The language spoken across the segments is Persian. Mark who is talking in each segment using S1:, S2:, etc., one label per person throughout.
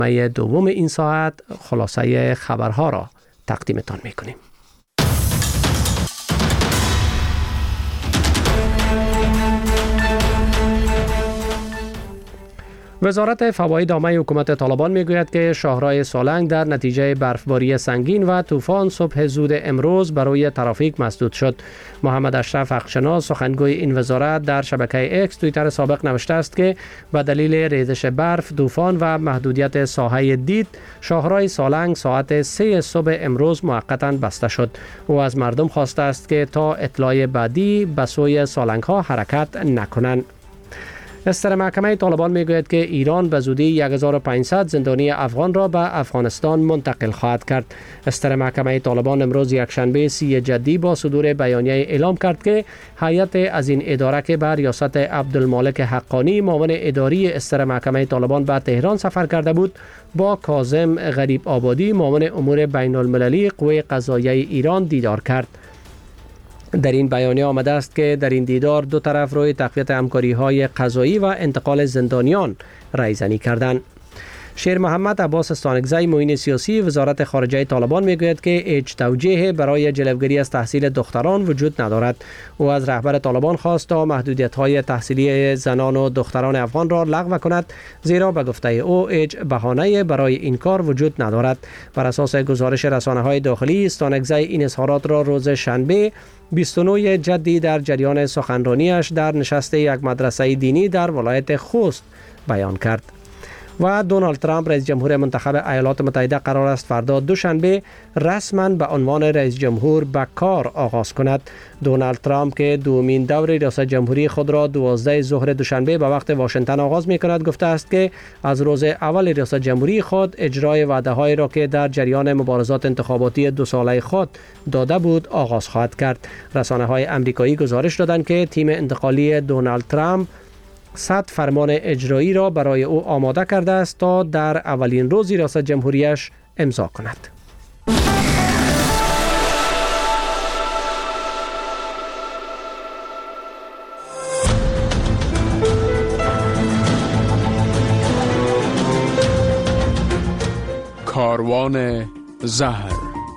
S1: دوم این ساعت خلاصه خبرها را تقدیمتان میکنیم. وزارت فواید عامه حکومت طالبان میگوید که شاهراه سالنگ در نتیجه برفباری سنگین و طوفان صبح زود امروز برای ترافیک مسدود شد. محمد اشرف حقشناس سخنگوی این وزارت در شبکه اکس توییتر سابق نوشته است که به دلیل ریزش برف، طوفان و محدودیت ساحه دید، شاهراه سالنگ ساعت 3 صبح امروز موقتا بسته شد. او از مردم خواسته است که تا اطلاع بعدی به سوی سالنگ ها حرکت نکنند. استر محکمه طالبان میگوید که ایران به زودی 1500 زندانی افغان را به افغانستان منتقل خواهد کرد. استر محکمه طالبان امروز یکشنبه 30 جدی با صدور بیانیه اعلام کرد که هیئت از این اداره که بر ریاست عبدالمالک حقانی معاون اداری استر محکمه طالبان به تهران سفر کرده بود، با کاظم غریب آبادی معاون امور بین المللی قوه قضاییه ایران دیدار کرد. در این بیانیه آمده است که در این دیدار دو طرف روی تقویت همکاری‌های قضایی و انتقال زندانیان رایزنی کردند. شیر محمد عباس استانکزی معین سیاسی وزارت خارجه طالبان میگوید که هیچ توجیه برای جلوگیری از تحصیل دختران وجود ندارد. او از رهبر طالبان خواست تا محدودیت‌های تحصیلی زنان و دختران افغان را لغو کند، زیرا به گفته او هیچ بهانه‌ای برای این کار وجود ندارد. بر اساس گزارش رسانه‌های داخلی، استانکزی این اظهارات را روز شنبه 29 جدی در جریان سخنرانیش در نشست یک مدرسه دینی در ولایت خوست بیان کرد. و دونالد ترامپ رئیس جمهور منتخب ایالات متحده قرار است فردا دوشنبه رسما به عنوان رئیس جمهور به کار آغاز کند. دونالد ترامپ که دومین دور ریاست جمهوری خود را 12 ظهر دوشنبه به وقت واشنگتن آغاز می کند، گفته است که از روز اول ریاست جمهوری خود اجرای وعده‌های را که در جریان مبارزات انتخاباتی 2 ساله خود داده بود آغاز خواهد کرد. رسانه‌های آمریکایی گزارش دادند که تیم انتقالی دونالد ترامپ 100 فرمان اجرایی را برای او آماده کرده است تا در اولین روز ریاست جمهوریش امضا کند.
S2: کاروان زهر.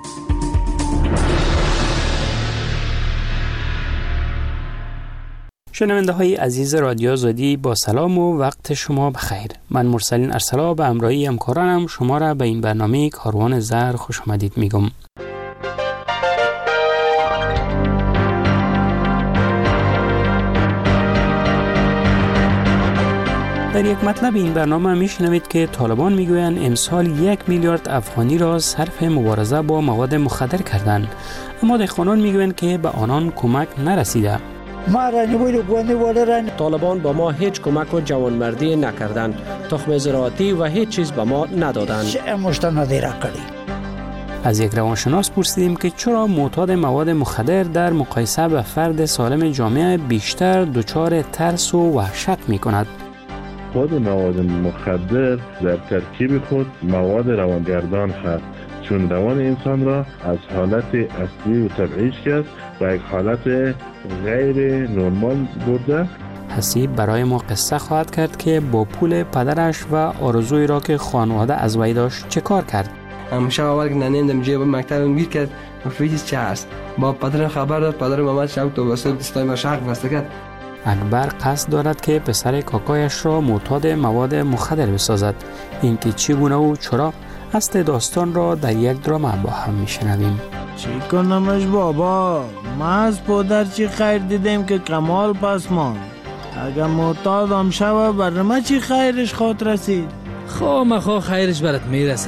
S3: شنونده های عزیز رادیو آزادی، با سلام و وقت شما بخیر. من مرسلین ارسلا به همراهی همکارانم شما را به این برنامه کاروان زهر خوش آمدید میگم. در یک مطلب این برنامه میشنوید که طالبان میگویند امسال 1 میلیارد افغانی را صرف مبارزه با مواد مخدر کردند، اما دهقانان میگویند که به آنان کمک نرسیده.
S1: طالبان با ما هیچ کمک و جوانمردی نکردند، تخم زراعتی و هیچ چیز به ما ندادند.
S3: از یک روانشناس پرسیدیم که چرا معتاد مواد مخدر در مقایسه به فرد سالم جامعه بیشتر دچار ترس و وحشت می کند.
S4: خود مواد مخدر در ترکیب خود مواد روانگردان هست، چون روان انسان را از حالت اصلی و طبیعیش کرد و یک حالت غیر نرمال برده.
S3: حسیب برای ما قصه خواهد کرد که با پول پدرش و آرزوی را که خانواده از وی داشت چه کار کرد.
S5: همیشه اول که ننیدم جیب مکتبم گیر کرد و فیچ چه هست. با پدرم خبر داد، پدرم آمد شب تو واسه دستای ما شرق بسته کرد.
S3: اکبر قصد دارد که پسر کاکایش را معتاد مواد مخدر بسازد. اینکه چگونه و چرا اصل داستان را در یک دراما با هم میشنویم.
S6: چی کنمش بابا؟ ما از پدر چی خیر دیدیم که کمال پس ماند. اگر معتادم شوه بر ما چی خیرش خود رسید؟
S7: خواه خیرش برات میرسه.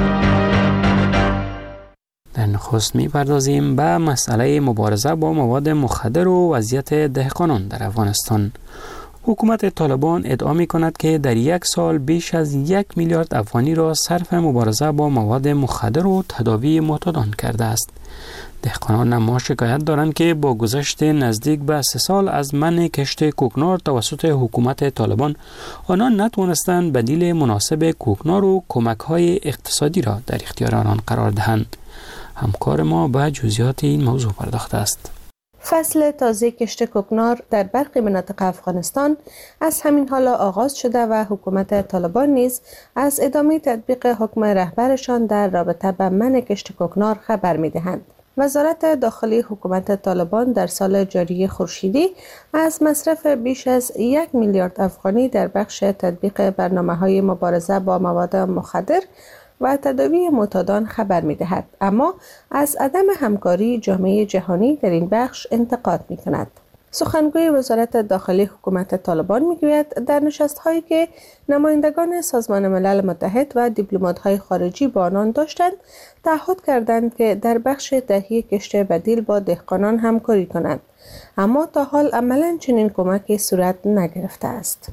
S3: در نخست میپردازیم به مسئله مبارزه با مواد مخدر و وضعیت دهقانان در افغانستان. حکومت طالبان ادعا می کند که در یک سال بیش از 1 میلیارد افغانی را صرف مبارزه با مواد مخدر و تداوی معتادان کرده است. دهقانان اما شکایت دارند که با گذشت نزدیک به 3 سال از منع کشت کوکنار توسط حکومت طالبان، آنان نتوانستند بدیل مناسب کوکنار و کمک‌های اقتصادی را در اختیار آنان قرار دهند. همکار ما به جزئیات این موضوع پرداخته است.
S8: فصل تازه کشت کوکنار در برخی مناطق افغانستان از همین حالا آغاز شده و حکومت طالبان نیز از ادامه تطبیق حکم رهبرشان در رابطه با منع کشت کوکنار خبر می‌دهند. وزارت داخلی حکومت طالبان در سال جاری خورشیدی از مصرف بیش از 1 میلیارد افغانی در بخش تطبیق برنامه‌های مبارزه با مواد مخدر و تداوی معتادان خبر می‌دهد، اما از عدم همکاری جامعه جهانی در این بخش انتقاد می‌کند. سخنگوی وزارت داخلی حکومت طالبان می‌گوید در نشست‌هایی که نمایندگان سازمان ملل متحد و دیپلمات‌های خارجی با آنان داشتند، تعهد کردند که در بخش تهیه کشت بدیل با دهقانان همکاری کنند، اما تا حال عملاً چنین کمکی صورت نگرفته است.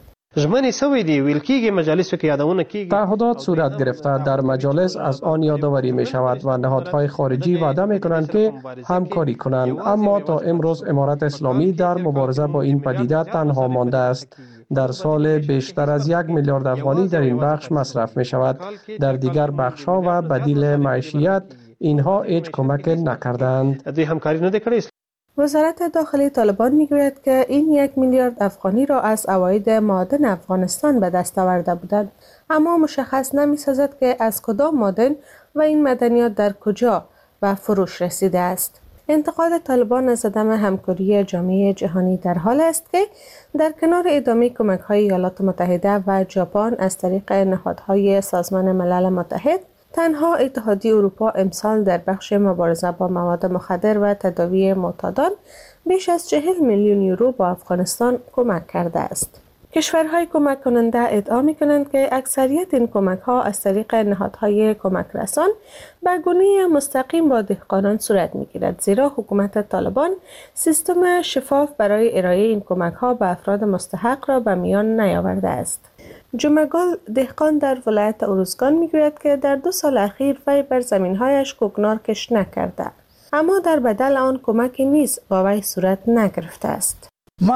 S1: تعهدات صورت گرفته در مجالس از آن یادآوری می شود و نهادهای خارجی وعده می کنند که همکاری کنند، اما تا امروز امارت اسلامی در مبارزه با این پدیده تنها مانده است. در سال بیشتر از 1 میلیارد افغانی در این بخش مصرف می شود. در دیگر بخش ها و بدیل معیشت اینها هیچ کمک نکردند.
S8: وزارت داخلی طالبان میگوید که این 1 میلیارد افغانی را از عواید معادن افغانستان به دست آورده بودند، اما مشخص نمی‌سازد که از کدام معدن و این معدنیات در کجا به فروش رسیده است. انتقاد طالبان از عدم همکاری جامعه جهانی در حال است که در کنار ادامه کمک‌های ایالات متحده و ژاپن از طریق نهادهای سازمان ملل متحد، تنها اتحادیه اروپا امسال در بخش مبارزه با مواد مخدر و تداوی معتادان بیش از 40 میلیون یورو با افغانستان کمک کرده است. کشورهای کمک کننده ادعا می‌کنند که اکثریت این کمک‌ها از طریق نهادهای کمک رسان به گونه مستقیم با دهقانان صورت می‌گیرد، زیرا حکومت طالبان سیستم شفاف برای ارائه این کمک‌ها به افراد مستحق را به میان نیاورده است. جمعگل دهقان در ولایت اروزگان میگوید که در 2 سال اخیر وی بر زمین‌هایش کوکنار کشت نکرده، اما در بدل آن کمکی نیز با وی صورت نگرفته است.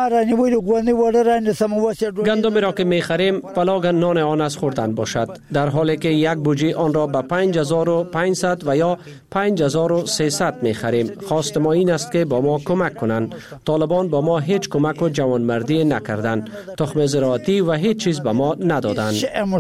S1: گندمی را که می‌خریم فلاگ نان آن از خوردن باشد، در حالی که یک بوجی آن را به 5500 و یا 5300 می‌خریم. خواست ما این است که با ما کمک کنند. طالبان با ما هیچ کمک و جوانمردی نکردند، تخم زراعتی و هیچ چیز به ما ندادند.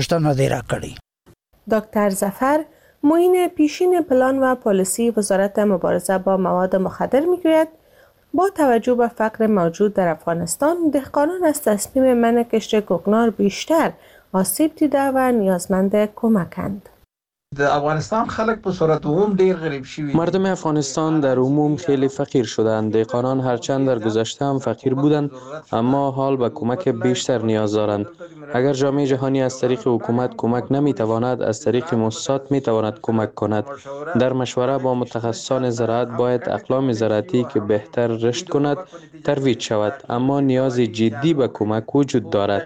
S8: دکتر ظفر معین پیشین پلان و پالیسی وزارت مبارزه با مواد مخدر میگوید با توجه به فقر موجود در افغانستان، دهقانان از تصمیم منع کشت کوکنار بیشتر آسیب دیده و نیازمند کمکند.
S9: در افغانستان خلک په صورت عموم ډیر غریب شوي.
S3: مردم افغانستان در عموم خیلی فقیر شدند. دهقانان هرچند در گذشته هم فقیر بودند، اما حال به کمک بیشتر نیاز دارند. اگر جامعه جهانی از طریق حکومت کمک نمیتواند، از طریق مؤسسات میتواند کمک کند. در مشوره با متخصصان زراعت باید اقلام زراعتی که بهتر رشد کند ترویج شود، اما نیاز جدی به کمک وجود دارد.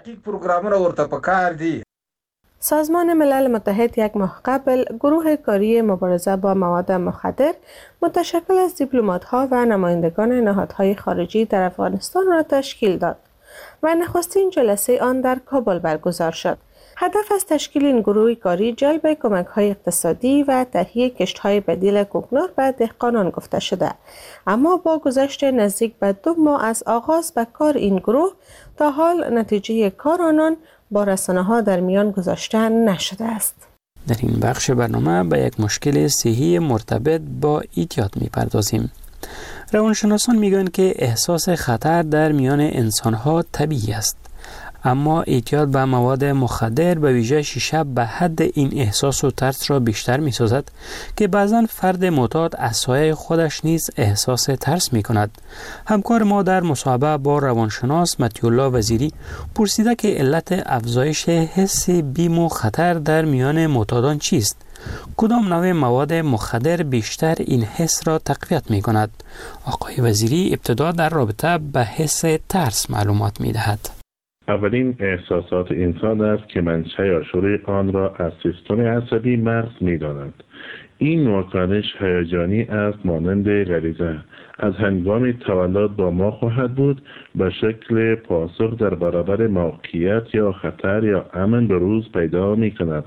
S8: سازمان ملل متحد یک ماه قبل گروه کاری مبارزه با مواد مخدر متشکل از دیپلمات‌ها و نمایندگان نهادهای خارجی در افغانستان را تشکیل داد و نخستین جلسه آن در کابل برگزار شد. هدف از تشکیل این گروه کاری جلب کمک‌های اقتصادی و تهیه کشت‌های بدیل کوکنار به دهقانان گفته شده، اما با گذشت نزدیک به 2 ماه از آغاز به کار این گروه تا حال نتیجه کار آنان با رسانه‌ها در میان گذاشته نشده است.
S3: در این بخش برنامه به یک مشکل صحی مرتبط با اعتیاد می‌پردازیم. روانشناسان میگویند که احساس خطر در میان انسان‌ها طبیعی است، اما اعتیاد به مواد مخدر به ویژه شیشه به حد این احساس و ترس را بیشتر می سازد که بعضا فرد معتاد از سایه خودش نیز احساس ترس می کند. همکار ما در مصاحبه با روانشناس مطیع الله وزیری پرسیده که علت افزایش حس بیم و خطر در میان معتادان چیست؟ کدام نوع مواد مخدر بیشتر این حس را تقویت می کند؟ آقای وزیری ابتدا در رابطه به حس ترس معلومات می دهد.
S4: اولین احساسات انسان است که منشأ یا شروع آن را از سیستم عصبی مغز می‌دانند. این واکنش هیجانی است مانند غریزه. از هنگام تولد با ما خواهد بود، به شکل پاسخ در برابر موقعیت یا خطر یا امن به روز پیدا می‌کند.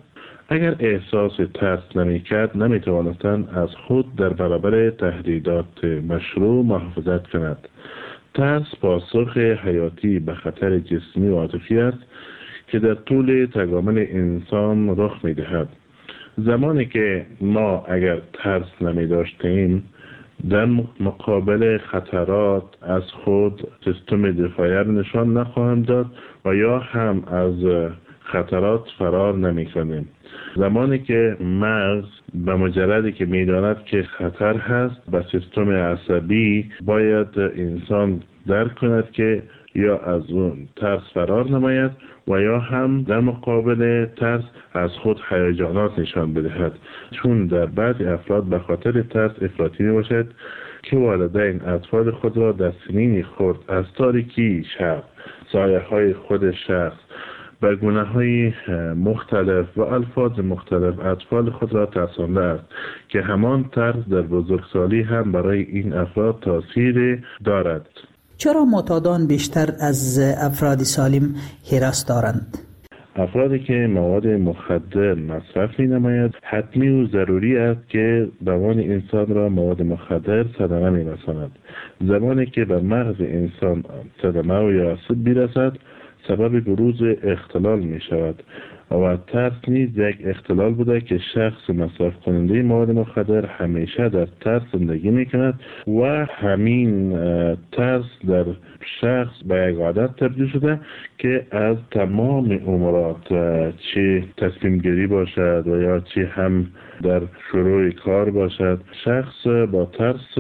S4: اگر احساس ترس نمی‌کرد نمی‌توانستند از خود در برابر تهدیدات مشروع محافظت کند. ترس پاسخ حیاتی به خطر جسمی و عاطفی است که در طول تکامل انسان رخ می‌دهد. زمانی که ما اگر ترس نمی‌داشتیم در مقابل خطرات از خود سیستم دفاعی را نشان نخواهیم داد و یا هم از خطرات فرار نمی‌کنیم. زمانی که مغز به مجردی که می‌داند که خطر هست به سیستم عصبی باید انسان درک کند که یا از اون ترس فرار نماید و یا هم در مقابل ترس از خود هیجانات نشان بدهد، چون در بعضی افراد به خاطر ترس افراطی می باشد که والدین اطفال خود را در سنین خرد از تاریکی شب، سایه های خود شخص به گونه های مختلف و الفاظ مختلف اطفال خود را ترسانده است که همان ترس در بزرگسالی هم برای این افراد تاثیر دارد.
S10: چرا معتادان بیشتر از افراد سالم هراس دارند؟
S4: افرادی که مواد مخدر مصرف می نماید حتمی و ضروری است که روان انسان را مواد مخدر صدمه می رساند. زمانی که به مغز انسان صدمه و یا آسیب برسد سبب بروز اختلال می شود و ترس نیز یک اختلال بوده که شخص مصرف کننده مواد مخدر همیشه در ترس زندگی می کند و همین ترس در شخص به یک عادت تبدیل شده که از تمام امورات چه تصمیم گیری باشد و یا چه هم در شروع کار باشد شخص با ترس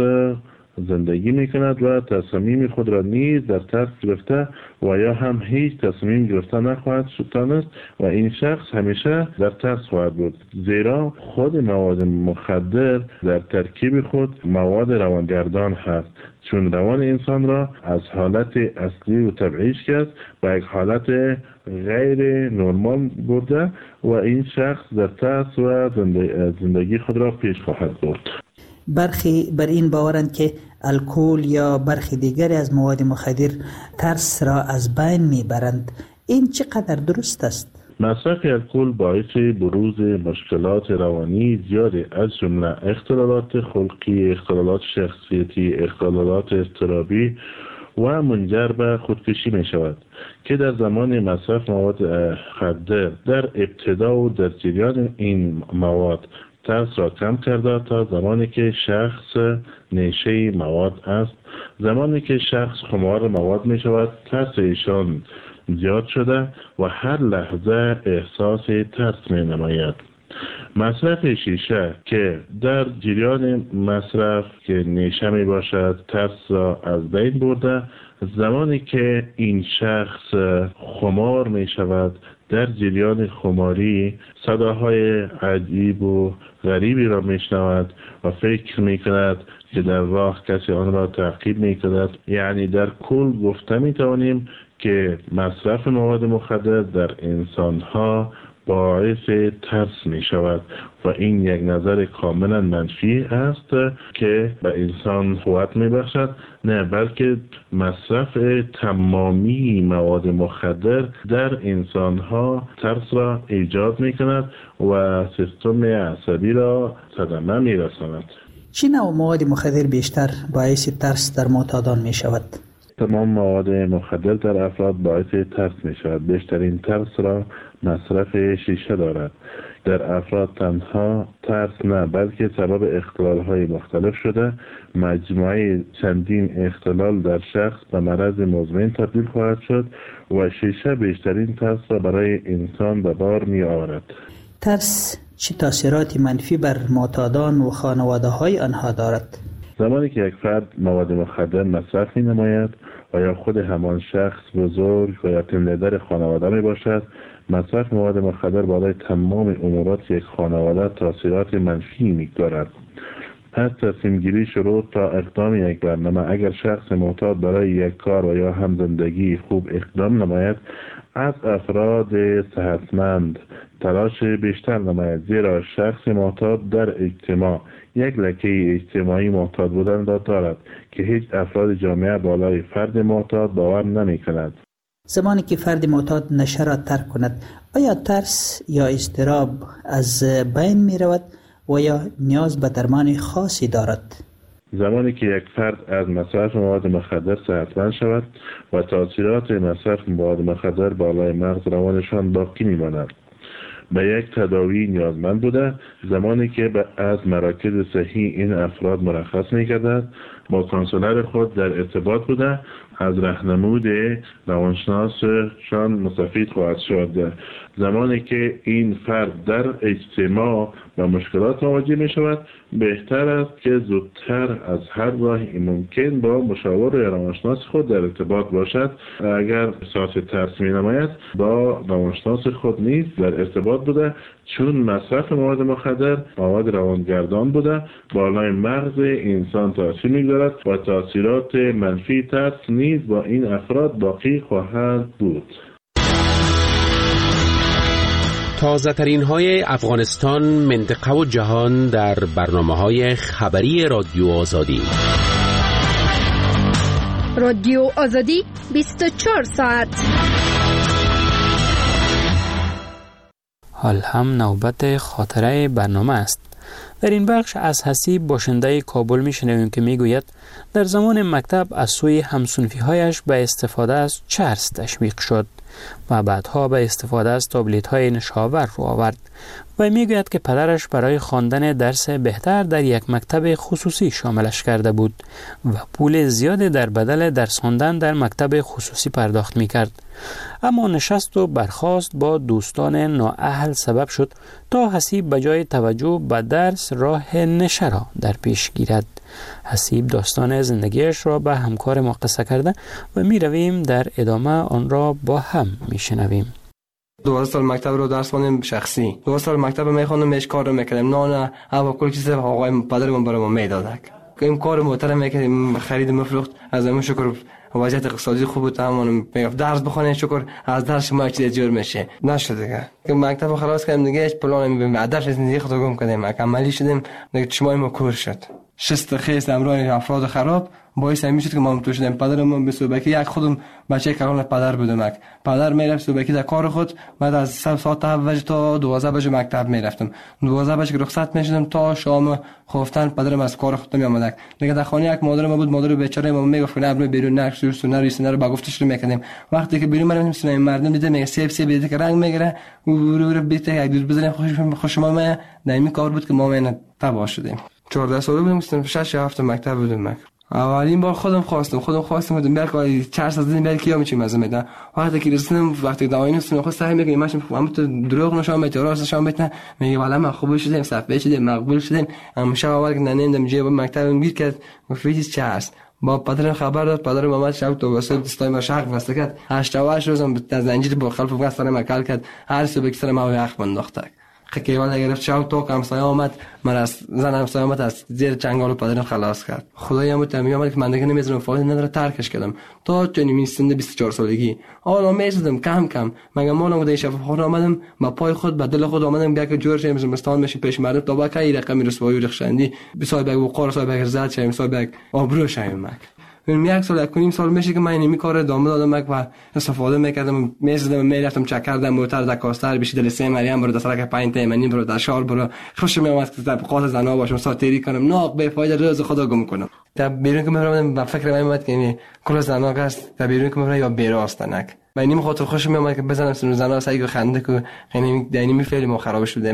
S4: زندگی می کند و تصمیم خود را نیز در ترس گرفته و یا هم هیچ تصمیم گرفته نخواهد شد و این شخص همیشه در ترس خواهد بود، زیرا خود مواد مخدر در ترکیب خود مواد روانگردان هست، چون روان انسان را از حالت اصلی و طبیعیش کرد به یک حالت غیر نرمال برده و این شخص در ترس و زندگی خود را پیش خواهد برد.
S10: برخی بر این باورند که الکل یا برخی دیگری از مواد مخدر ترس را از بین میبرند. این چقدر درست است؟
S4: مصرف الکل باعث بروز مشکلات روانی زیاده از جمله اختلالات خلقی، اختلالات شخصیتی، اختلالات اضطرابی و منجر به خودکشی می شود که در زمان مصرف مواد مخدر در ابتدا و در جریان این مواد ترس را کم کرده تا زمانی که شخص نیشه مواد است. زمانی که شخص خمار مواد می شود ترس ایشان زیاد شده و هر لحظه احساس ترس می نماید. مصرف شیشه که در جریان مصرف که نیشه می باشد ترس را از بین برده، زمانی که این شخص خمار می شود در جریان خماری صداهای عجیب و غریبی را می شنود و فکر می کند که در راه کسی آن را تعقیب می کند. یعنی در کل گفته می توانیم که مصرف مواد مخدر در انسانها باعث ترس می شود و این یک نظر کاملا منفی است که به انسان قوت می بخشد، نه بلکه مصرف تمامی مواد مخدر در انسانها ترس را ایجاد می کند و سیستم عصبی را صدمه می رساند.
S10: چه نوع مواد مخدر بیشتر باعث ترس در معتادان می شود؟
S4: تمام مواد مخدر در افراد باعث ترس می شود. بیشترین ترس را مصرف شیشه دارد. در افراد تنها ترس نه بلکه سبب اختلال‌های مختلف شده مجموعه چندین اختلال در شخص به مرض مزمن تبدیل خواهد شد و شیشه بیشترین ترس را برای انسان به بار می آورد.
S10: ترس چه تاثیراتی منفی بر معتادان و خانواده‌های آنها دارد؟
S4: زمانی که یک فرد مواد مخدر مصرف می نماید و یا خود همان شخص بزرگ و یا تیم لیدر خانواده می باشد، مصرف مواد مخدر بالای تمام امورات یک خانواده تاثیرات منفی می‌گذارد. از تصمیم گیری شروع تا اقدام یک برنامه، اگر شخص معتاد برای یک کار و یا هم زندگی خوب اقدام نماید، از افراد صحتمند تلاش بیشتر نماید، زیرا شخص معتاد در اجتماع یک لکه اجتماعی معتاد بودن را دارد که هیچ افراد جامعه بالای فرد معتاد باور نمی کند.
S10: زمانی که فرد معتاد نشه را ترک کند، آیا ترس یا اضطراب از بین می رود و یا نیاز به درمان خاصی دارد؟
S4: زمانی که یک فرد از مصرف مواد مخدر صحتمند شود و تاثیرات مصرف مواد مخدر بالای مغز روانشان باقی میماند، به یک تداوی نیازمند بوده. زمانی که از مراکز صحی این افراد مرخص می‌گردد، با کانسولر خود در ارتباط بوده، از راهنمود روانشناسشان مستفید خواهد شد. زمانی که این فرد در اجتماع و مشکلات مواجه می شود، بهتر است که زودتر از هر راهی ممکن با مشاور روانشناس خود در ارتباط باشد. اگر احساس ترس می نماید، با روانشناس خود نیز در ارتباط بوده، چون مصرف مواد مخدر مواد روانگردان بوده، بالای مغز انسان تاثیر می‌گذارد و تاثیرات منفی ترس نیز با این افراد باقی خواهد بود.
S11: تازه ترین های افغانستان، منطقه و جهان در برنامه‌های خبری رادیو آزادی.
S12: رادیو آزادی 24 ساعت.
S3: حال هم نوبت خاطره برنامه است. در این بخش از حسیب باشنده کابل میشنویم که میگوید در زمان مکتب از سوی همسنفی‌هایش به استفاده از چرس تشویق شد و بعدها به استفاده از تابلت‌های نشاور رو آورد و میگوید که پدرش برای خواندن درس بهتر در یک مکتب خصوصی شاملش کرده بود و پول زیادی در بدل درس خواندن در مکتب خصوصی پرداخت میکرد. اما نشست و برخاست با دوستان نااهل سبب شد تا حسیب به جای توجه به درس راه نشه را در پیش گیرد. حسیب داستان زندگیش را به همکار ما قصه کرده و می رویم در ادامه آن را با هم می شنویم.
S5: 12 سال مکتب رو درس خوندم شخصی. 12 سال مکتب میخوندم، میش کار رو میکردم. نه اول کل چیز آقای پدرم برام میداد. این کار محترم میکردیم، خرید مفروخت. از همون شکر وضعیت اقتصادی خوب بود. همون میگفت درس بخونید، شکر از درس شما چیز جور میشه. نشد دیگه. که مکتب خلاص کردم دیگه، هیچ پلان نمیبینم. هدف زندگی خود گم کردم. عملی شدم دیگه، چشمای ما کور شد. شست خیس امرای افراد خراب باعث همین شد که ما تو شدیم. پدرم به صوبکی یک خودم بچه کلان پدر بودم. پدر میرفت صوبکی در کار خود، بعد از ساعت 7 تا 12 بجه مکتب میرفتم. 12 بجه که رخصت میشدم تا شام خفتن پدرم از کار خود میآمد. دیگه در خانه یک مادر ما بود، مادر بیچاره ما میگفت نه برو بیرون، نقش سونه رو با گفتش رو میکردیم. وقتی که بیرون میرفتیم سونه مردم دیدم میگه سیب دیده که رنگ میگیره، رو بیته یک دوست بزنیم خوش ما نمی کار بود که ما من تباه شدیم. 14 ساله بودم، مثلا 6 هفته مکتب بودم. اولین بار خودم خواستم بودم بلکه چرس از دین بلکه یا میچیم از میدن. وقتی که رسیدم، وقتی دعوایی نستم خود سعی میکنم ماشین اما تو دروغ نشون میده، راست نشون میده. میگه والا من خوب شدم، صفحه شدم، مقبول شدم. اما شب اول که ننیدم جیب مکتبم گیر کرد، گفت چرس. با پدرم خبر داد، پدرم اومد شب تو واسه دستای ما شرق واسه کرد. 8 روزم در زنجیر با خلف واسه سر مکال کرد. هر صبح که سر ما یخ بنداخت. که والا گرفت شاو تو کم سایه آمد، من از زنم سایه آمد، از زیر چنگال پدرم خلاص کرد. خدایا متمی آمد که من دیگه نمیذارم فایده نداره، ترکش کردم تا چنین سن 24 سالگی. حالا میزدم کم کم، مگه مالم بوده شفاخانه آمدم، با پای خود به دل خود آمدم بیا که جور شیم زمستان میشه پیش مردم تا با کی رقمی رسوایی و رخشندی بسای بگ و قار سای بگ زاد شیم سای بگ آبرو شیم مک. من یک سال یک نیم سال میشه که من اینمی کار ادامه دادم و استفاده میکردم، میزدم میرفتم چک کردم موتر در کاستر بشی دل سه مریم برو دسرک 5 تیمنی برو در شار برو خوش میومد که طبقات زنا باشم ساتری کنم ناق به فایده روز خدا گم کنم. تا بیرون که میرم با فکر میومد که کل زنا است، تا بیرون که میرم یا بیراستنک من نیم خاطر خوش میومد که بزنم سر زنا سعی خنده که یعنی دینی فعلی ما خراب شده.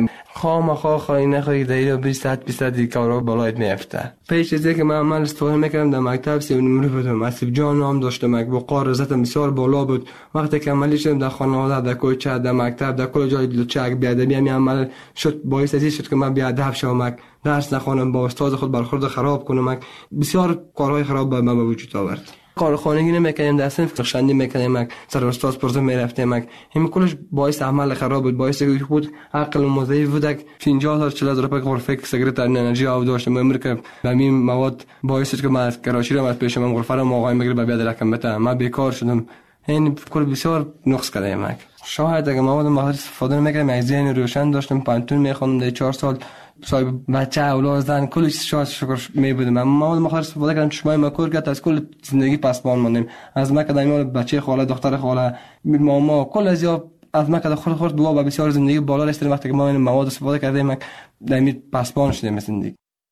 S5: خواهی نخواهی دیگه 20 دیگه کارا بالای میافته. پیش از اینکه من عمل استفاده میکردم در مکتب 3 نمره بودم، اسیب جان نام داشتم، با قار عزتم بسیار بالا بود. وقتی که عملی شدم در خانواده، در کوچه، در مکتب، در کل جای لچک بیادبی همین عمل شد باعث از این شد که من بیادب شوم، درس نخوانم، با استاد خود برخورد خراب کنم، بسیار کارهای خراب به من وجود آورد. کارخانگی نمیکردیم، در صنف رخشندی میکردیم، سر استاد پرزه میرفتیم. همین کلش باعث عمل خراب بود، باعث بود عقل مضعیف بود. 50,000 روپیه غرفه سیگارت انرژی آب داشتم، امر که همین مواد باعث شد که من از کراچی رو از پیش من غرفه رو آقای میگیره به بیاد رقم بده، من بیکار شدم. این کل بسیار نقص کردم. شاید اگه مواد مخدر استفاده نمیکردم، از ذهن روشن داشتم، پانتون میخوندم در 4 سال صاحب بچه اولاد زن کل چیز شاد شکر میبودیم. من مواد مخدر استفاده کردم، چشمای مکور کرد، از کل زندگی پسپان موندیم. از ما کدام بچه خاله، دختر خاله، ماما، کل از یا از ما کدام خود دعا و بسیار زندگی بالا رسیدیم. وقتی که ما این مواد استفاده کردیم دمی پسپان شدیم زندگی.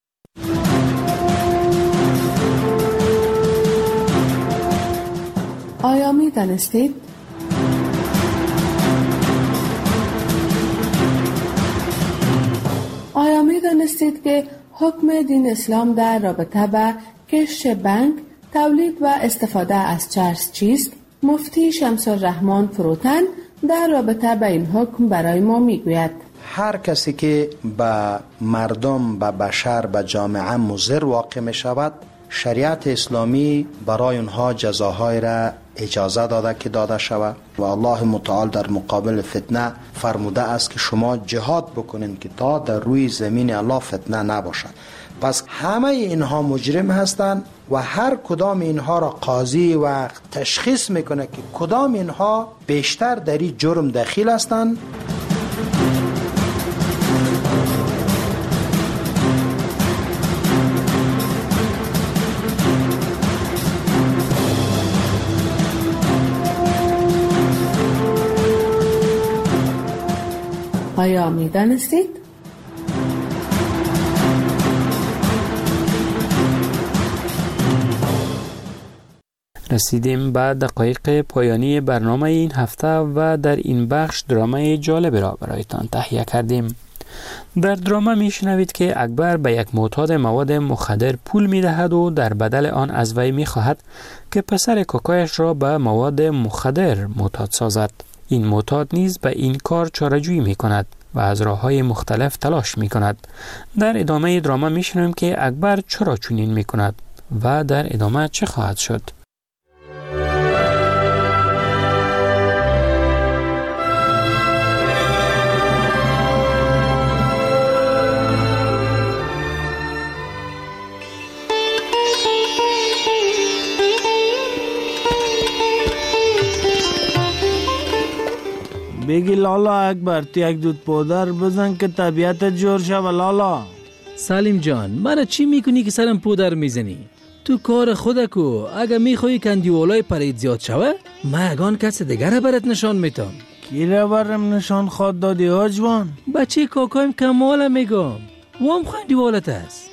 S8: آیا می دانستید؟ آیا می دانستید که حکم دین اسلام در رابطه با کشت بنگ، تولید و استفاده از چرس چیست؟ مفتی شمس الرحمن فروتن در رابطه با این حکم برای ما می گوید.
S13: هر کسی که به مردم، به بشر، به جامعه مضر واقع می شود، شریعت اسلامی برای اونها جزاهای را اجازه داده که داده شود و الله متعال در مقابل فتنه فرموده است که شما جهاد بکنین که تا در روی زمین الله فتنه نباشد. پس همه اینها مجرم هستند و هر کدام اینها را قاضی و تشخیص میکنه که کدام اینها بیشتر در این جرم دخیل هستند.
S8: آیا می دانستید؟
S3: رسیدیم به دقایق پایانی برنامه این هفته و در این بخش درامه جالب را برایتان تهیه کردیم. در درامه می شنوید که اکبر به یک معتاد مواد مخدر پول می دهد و در بدل آن از وی می خواهد که پسر کاکایش را به مواد مخدر معتاد سازد. این معتاد نیز به این کار چاره‌جویی می کند و از راه‌های مختلف تلاش می کند. در ادامه دراما می شنویم که اکبر چرا چنین می کند و در ادامه چه خواهد شد.
S6: بگی لالا اکبر، تو یک دود پودر بزن که طبیعت جور شوه لالا.
S7: سلیم جان، من چی میکنی که سرم پودر میزنی؟ تو کار خودکو. اگه میخوایی کندیولای پرید زیاد شوه، من اگان کس دیگر برات نشان میتم.
S6: کی را برم نشان خواد دادی آجوان؟
S7: بچه کاکایم کمال میگم. وام خوان دیوالت است.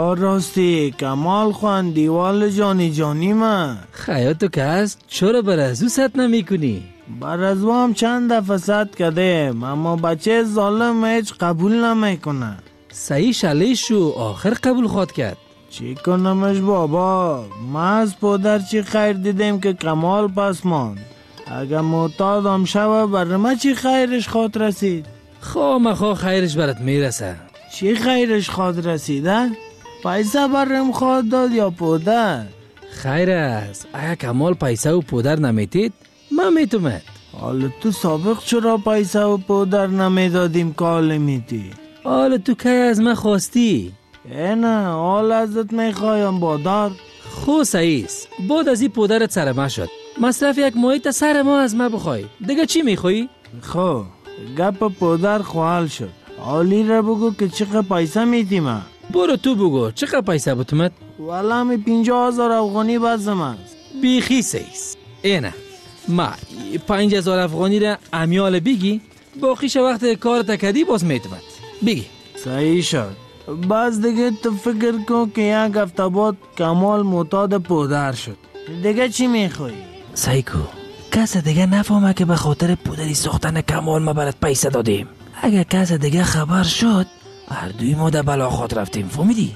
S6: راستی کمال خوان دیوال جانی من.
S7: خیاتو که هست، چرا بر از او ست نمی کنی؟
S6: بر از او هم چند دفعه ست کردیم، اما بچه ظالم هیچ قبول نمیکنه.
S7: صحیح شلیش شو، آخر قبول خواد کرد.
S6: چی کنمش بابا؟ ما از پدر چی خیر دیدیم که کمال پس ماند. اگه معتادم شوه بر ما چی خیرش خواد رسید؟
S7: خواه خیرش برات میرسه.
S6: چی خیرش خواد رسیده؟ پیسه برم خواد داد یا پودر؟
S7: خیر است. اگه کمال پیسه و پودر نمیتید من میتومد.
S6: حالا تو سابق چرا پیسه و پودر نمیدادیم که حال میتی؟
S7: حالا تو که از من خواستی؟
S6: نه، حال ازت میخوایم بادار.
S7: خو سعیس، بعد از این پودرت سر ما شد، مصرف یک ماهی سر ما از ما بخوای. دیگه چی میخوایی؟
S6: خو گپ پودر خوال شد. حالی را بگو که چقدر پیسه میدی من.
S7: برو تو بگو چقدر پیسه بتومد؟
S6: والا می 50,000 افغانی بازم است.
S7: بیخی سعیس. اینه ما 5,000 افغانی را امیال بگی، باقیش وقت کار تکدی باز میتومد. بگی.
S6: صحیح شد. باز دیگه تو فکر کن که یک هفته بعد کمال معتاد پودر شد. دیگه چی میخوایی؟
S7: سایکو، کس دیگه نفهمه که به خاطر پودری ساختن کمال ما برات پیسه دادیم. اگه کس دیگه خبر شد، هر دوی ما در بلا خود رفتیم. فهمیدی؟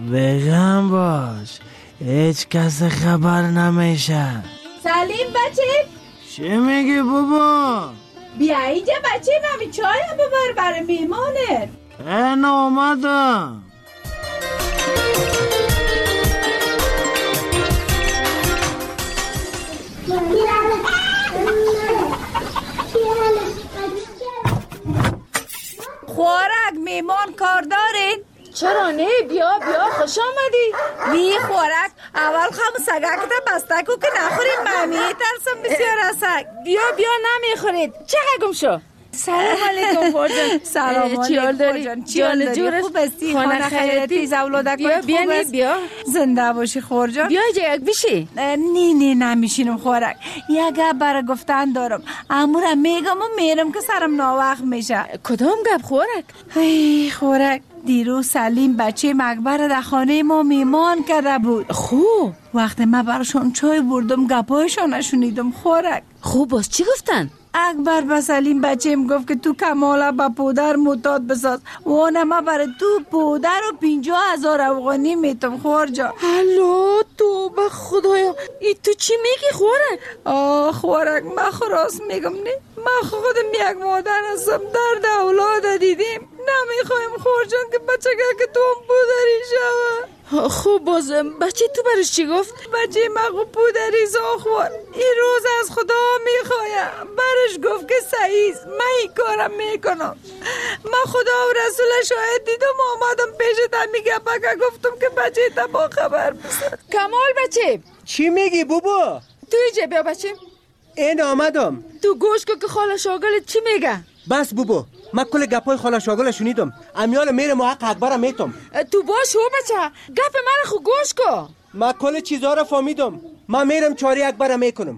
S6: بگم باش، هیچ کس خبر نمیشه.
S14: سلیم بچه،
S6: چی میگی بابا؟
S14: بیا اینجا بچه، نمی چای هم ببر برای میمانت.
S6: این آمدم.
S14: خوارک میمان کار دارین؟
S15: چرا نه؟ بیا خوش آمدی.
S14: وی خوارک اول خم سگک تا بستکو که نخوریم. ممی ترسم بسیار از سگ.
S15: بیا نمیخورید. چقدر گم شو؟ سلام علیکم خورجان.
S16: سلام علیکم
S15: جان داری؟
S16: خوب هستی؟ خانه خیرتی زولادک خوب است؟
S15: بیا
S16: زنده باشی خورجان.
S15: بیا یک بشی.
S16: نه نمیشینم خورک. یک گپ برای گفتن دارم. امورم میگم و میرم که سرم ناوقت میشه.
S15: کدام گپ خورک؟
S16: ای خورک، دیروز سلیم بچه مکبر در خانه ما میمان کرده بود.
S15: خوب.
S16: وقتی من براشون چای بردم گپایشان نشونیدم خورک.
S15: خوب باز چی گفتن؟
S16: اکبر به سلیم بچه‌م گفت که تو کمالا با پودر معتاد بساز و ما برای تو پودر و 50,000 افغانی میتم خورجا.
S15: هلو تو به خدایا ای تو چی میگی خورک؟
S16: خورک من خراس میگم نه، من خودم یک مادر هستم، درد اولاد دیدیم، نمیخوایم خورجان که بچه که تو هم پودری شوه.
S15: خوب بازم بچه تو برش چی گفت؟
S16: بچه مگو پودری زاخوار این روز از خدا میخوایم، برش گفت که سعیز من این کارم میکنم. من خدا و رسول شاید دیدم آمدم پیشت میگه بگه گفتم که بچه تا با خبر بسد.
S15: کمال بچه
S17: چی میگی بابا؟
S15: تو ایجا بیا بچه.
S17: این آمدم.
S15: تو گوش که خاله شاگلت چی میگه؟
S17: بس بابا من کل گپای خاله شاگل شنیدم. امیال میرم و حق اکبرم میتم.
S15: تو باش هو بچه گپ من خو گوش کو.
S17: من کل چیزا را فهمیدم. من میرم چاری اکبرم میکنم.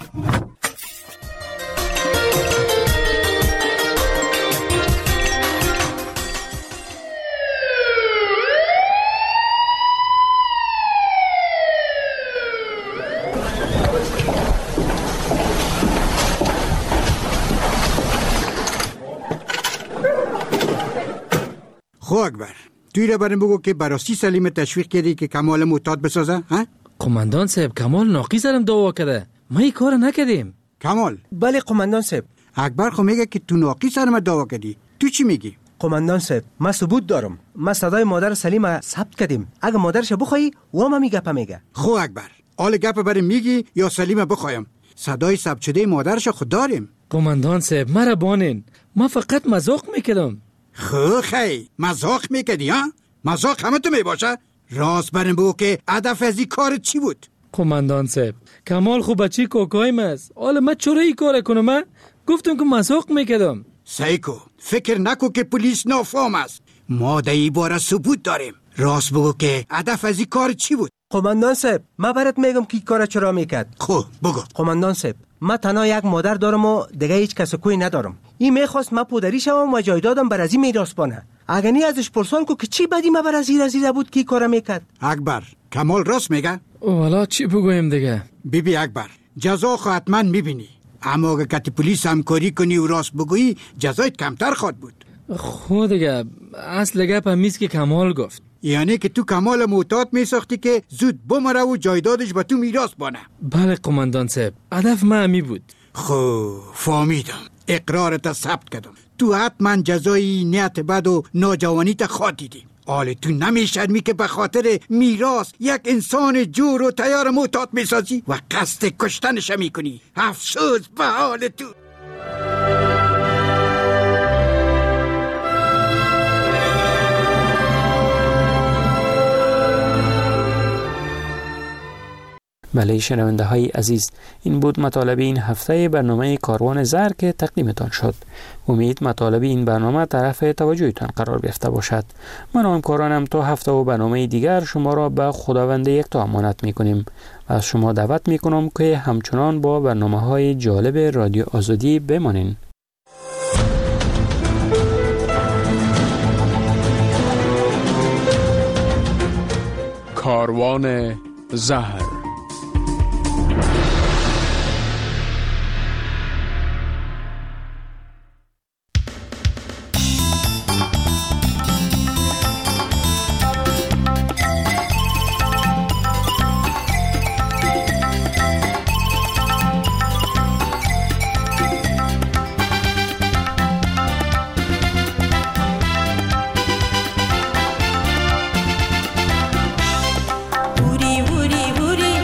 S18: خو اکبر توی را برم بگو که براستی سلیم تشویق کردی که کمال معتاد بسازه ها؟
S7: قماندان صاحب کمال ناقی سرم دعوا کرده، ما این کار نکردیم.
S18: کمال؟
S17: بله قماندان صاحب.
S18: اکبر خو میگه که تو ناقی سرم دعوا کردی، تو چی میگی؟
S17: قماندان صاحب من ثبوت دارم. ما صدای مادر سلیم ثبت کردیم. اگه مادرش بخوای و ما میگه میگه.
S18: خو اکبر آل گپ برام میگی یا سلیم بخوایم؟ صدای ثبت شده مادرش خود داریم.
S7: قماندان صاحب مرا بانین، ما فقط مذاق میکردم.
S18: خی مذاق میکردی ها؟ مذاق همه تو میباشه؟ راست برم بگو که هدف از این کار چی بود؟
S7: قماندان صاحب کمال خوب بچی کوکایم است، حالا من چرا این کار کنم؟ من گفتم که مذاق میکردم.
S18: سیکو فکر نکو که پلیس نافهم است. ما در این باره ثبوت داریم. راست بگو که هدف از این کار چی بود؟
S17: قماندان صاحب من برات میگم که این کار چرا میکرد.
S18: خب بگو.
S17: قماندان صاحب من تنها یک مادر دارم و دیگه هیچ کس کوی ندارم. این میخواست من پدری شوم و جایدادم بر از این میراث بانه. اگه نی ازش پرسان کو که چی بدی من بر از این بود کی کارا میکرد.
S18: اکبر کمال راست میگه؟
S7: والا چی بگویم دیگه؟
S18: بیبی اکبر جزا خو حتما میبینی، اما اگه کتی پلیس همکاری کنی و راست بگویی جزایت کمتر خواهد بود.
S7: خود دیگه اصل گپ همیست که کمال گفت،
S18: یعنی که تو کمال معتاد میساختی که زود بمره و جایدادش به تو میراث بانه.
S7: بله قماندان صاحب هدف من همی بود.
S18: خب فهمیدم، اقرارت ثبت کردم. تو حتما جزای نیت بد و ناجوانیت خواهد دیدی. حال تو نمیشرمی که به خاطر میراث یک انسان جور و تیار معتاد میسازی و قصد کشتنش میکنی. افسوس به حال تو.
S3: بله شنونده های عزیز، این بود مطالب این هفته برنامه کاروان زر که تقدیمتان شد. امید مطالب این برنامه طرف توجهتان قرار گرفته باشد. من و همکارانم تا هفته و برنامه دیگر شما را به خداوند یکتا امانت میکنیم و از شما دعوت میکنم که همچنان با برنامه های جالب رادیو آزادی بمانین.
S2: کاروان زهر.
S19: Woody, Woody, Woody.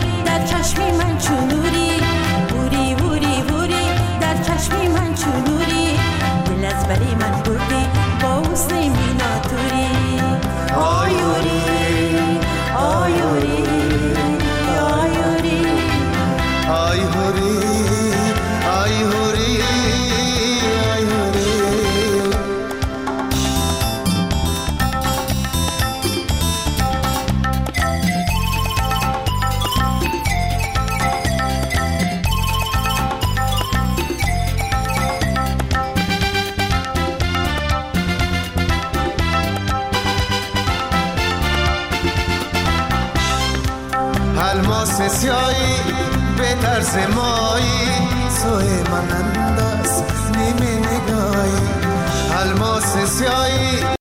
S19: الماس سیایی به طرز مایی سوی من انداز نیمه نگاهی الماس سیایی